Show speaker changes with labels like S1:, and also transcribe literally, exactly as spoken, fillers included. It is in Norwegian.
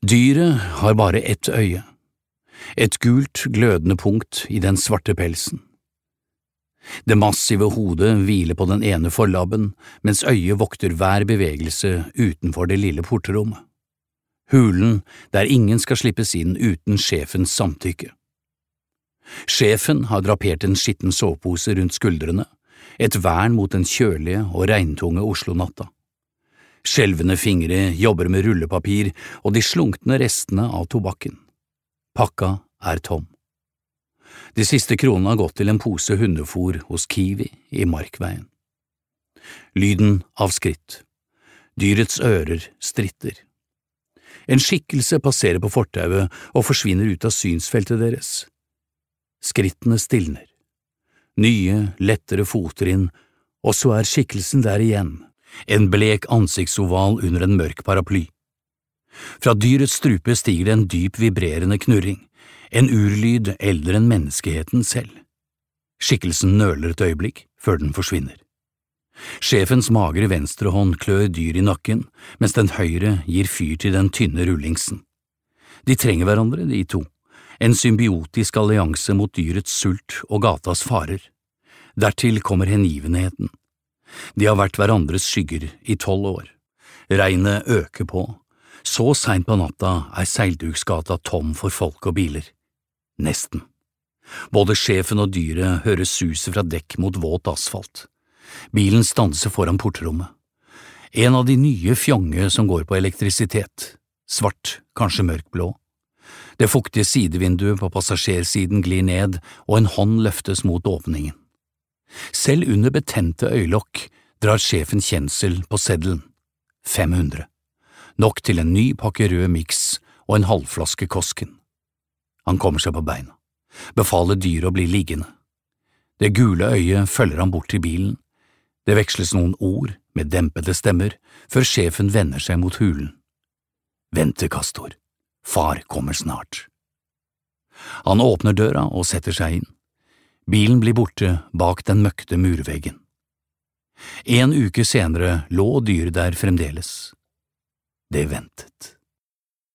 S1: Dyret har bare ett øye, et gult, glødende punkt i den svarte pelsen. Det massive hodet hviler på den ene forlabben, mens øyet vokter hver bevegelse utenfor det lille portrommet. Hulen der ingen skal slippes inn uten sjefens samtykke. Sjefen har drapert en skitten sovepose rundt skuldrene, et vern mot den kjølige og regntunge Oslo-natta. Skjelvende fingre jobber med rullepapir og de slunkne restene av tobakken. Pakka er tom. De siste kronene har gått til en pose hundefôr hos Kiwi i Markveien. Lyden av skritt. Dyrets ører stritter. En skikkelse passerer på fortauet og forsvinner ut av synsfeltet deres. Skrittene stilner. Nye, lettere fottrinn, og så er skikkelsen der igjen, en blek ansiktsoval under en mørk paraply. Fra dyrets strupe stiger det en dyp vibrerende knurring, en urlyd eldre enn menneskeheten selv. Skikkelsen nøler et øyeblikk før den forsvinner. Sjefens magre venstre hånd klør dyr i nakken, mens den høyre gir fyr til den tynne rullingsen. De trenger hverandre, de to, en symbiotisk allianse mot dyrets sult og gatas farer. Dertil kommer hengivenheten. De har vært hverandres skygger i tolv år. Regnet øker på. Så seint på natta er Seilduksgata tom for folk og biler. Nesten. Både sjefen og dyret hører suset fra dekk mot våt asfalt. Bilen stanser foran portrommet. En av de nye fjonge som går på elektrisitet. Svart, kanskje mørkblå. Det fuktige sidevinduet på passasjersiden glir ned, og en hånd løftes mot åpningen. Selv under betente øylokk drar sjefen kjensel på seddelen. fem hundre. Nok til en ny pakke rød miks og en halvflaske Kosken. Han kommer seg på beina, befaler dyret å bli liggende. Det gule øyet følger han bort til bilen. Det veksles noen ord med dempede stemmer, før sjefen vender seg mot hulen. Vente, Castor. Far kommer snart. Han åpner døra og setter seg inn. Bilen blir borte bak den møkte murveggen. En uke senere lå dyret der fremdeles. Det ventet.